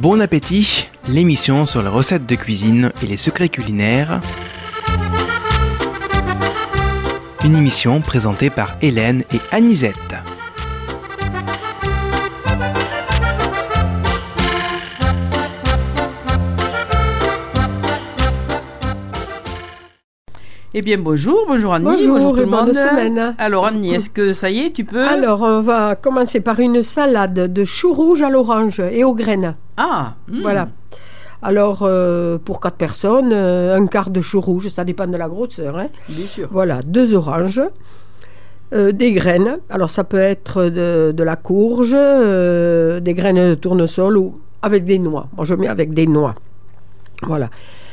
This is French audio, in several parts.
Bon appétit, l'émission sur les recettes de cuisine et les secrets culinaires. Une émission présentée par Hélène et Anisette. Eh bien, bonjour Annie. Bonjour tout le monde. Bonne semaine. Alors Annie, est-ce que ça y est, tu peux? Alors, on va commencer par une salade de choux rouges à l'orange et aux graines. Ah Voilà. Alors, pour 4 personnes, un quart de choux rouges, ça dépend de la grosseur. Hein. Bien sûr. Voilà, 2 oranges, des graines. Alors, ça peut être de la courge, des graines de tournesol ou avec des noix. Moi, je mets avec des noix. Voilà.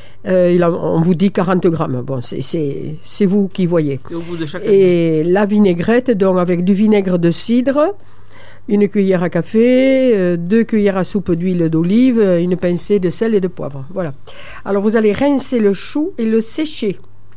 On vous dit 40 grammes. Bon, c'est vous qui voyez. Et au bout de chaque Et la vinaigrette, donc avec du vinaigre de cidre, une cuillère à café, 2 cuillères à soupe d'huile d'olive, une pincée de sel et de poivre. Voilà. Alors vous allez rincer le chou et le sécher.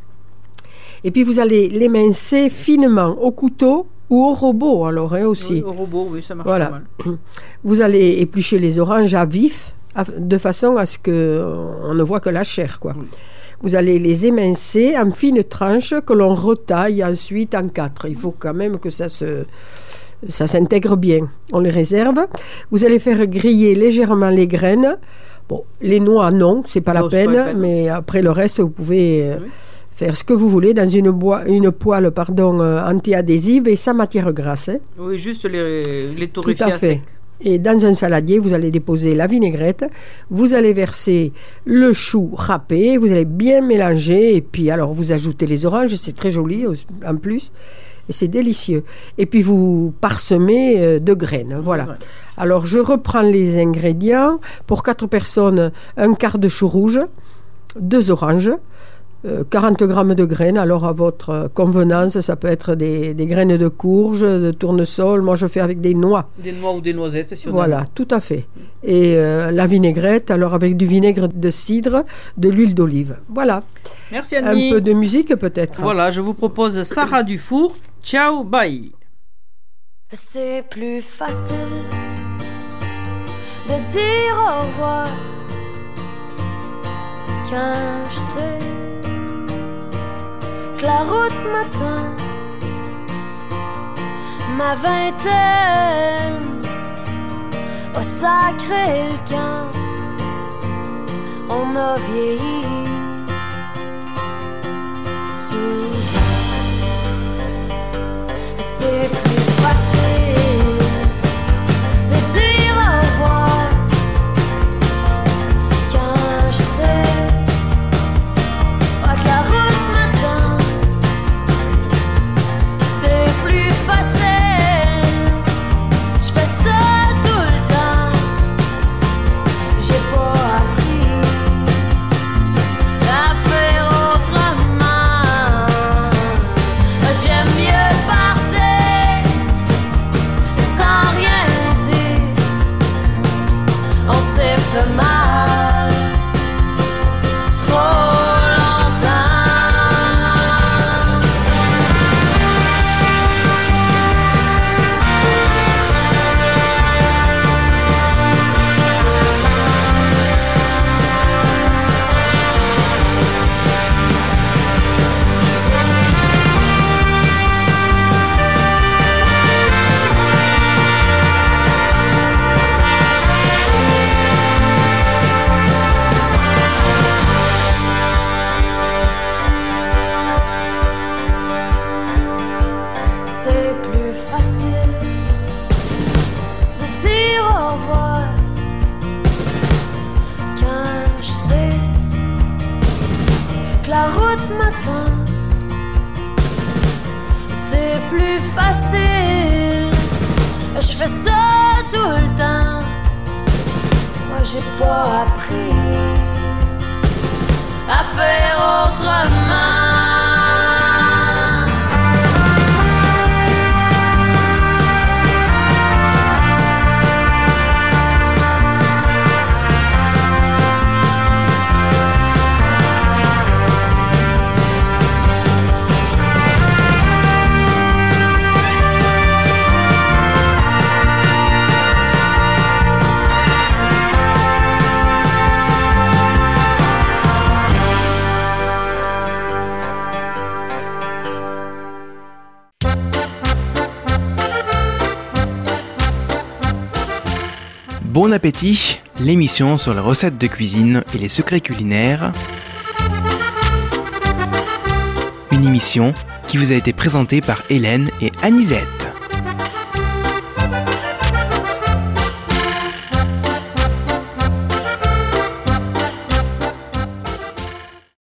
Et puis vous allez l'émincer finement au couteau ou au robot, alors aussi. Oui, au robot, oui, ça marche voilà. pas mal. Vous allez éplucher les oranges à vif, de façon à ce qu'on ne voit que la chair, quoi. Oui. Vous allez les émincer en fines tranches que l'on retaille ensuite en 4. Il faut quand même que ça s'intègre bien. On les réserve. Vous allez faire griller légèrement les graines. Bon, les noix, non, c'est pas la peine, mais après le reste, vous pouvez faire ce que vous voulez dans une poêle anti-adhésive et sans matière grasse. Hein. Oui, juste les torréfier Tout à fait. Et dans un saladier, vous allez déposer la vinaigrette, vous allez verser le chou râpé, vous allez bien mélanger, et puis alors vous ajoutez les oranges, c'est très joli en plus, et c'est délicieux. Et puis vous parsemez de graines, voilà. Ouais. Alors je reprends les ingrédients. Pour 4 personnes, un quart de chou rouge, 2 oranges, 40 grammes de graines, alors à votre convenance, ça peut être des graines de courge, de tournesol, moi je fais avec des noix. Des noix ou des noisettes, si on Voilà, a... tout à fait. Et la vinaigrette, alors avec du vinaigre de cidre, de l'huile d'olive. Voilà. Merci Annie. Un peu de musique peut-être. Voilà, je vous propose Sarah Dufour, Ciao, bye. C'est plus facile de dire au revoir quand je sais que la route m'attend. Ma vingtaine a sacré le camp. On a vieilli souvent. C'est plus facile de dire au revoir quand je sais que la route m'attend. C'est plus facile, je fais ça tout le temps. J'ai pas appris à faire autrement. J'aime mieux partir sans rien dire. On s'est fait mal trop. C'est plus facile, je fais ça tout le temps. Moi j'ai pas appris à faire autrement. Bon appétit, l'émission sur les recettes de cuisine et les secrets culinaires. Une émission qui vous a été présentée par Hélène et Anisette.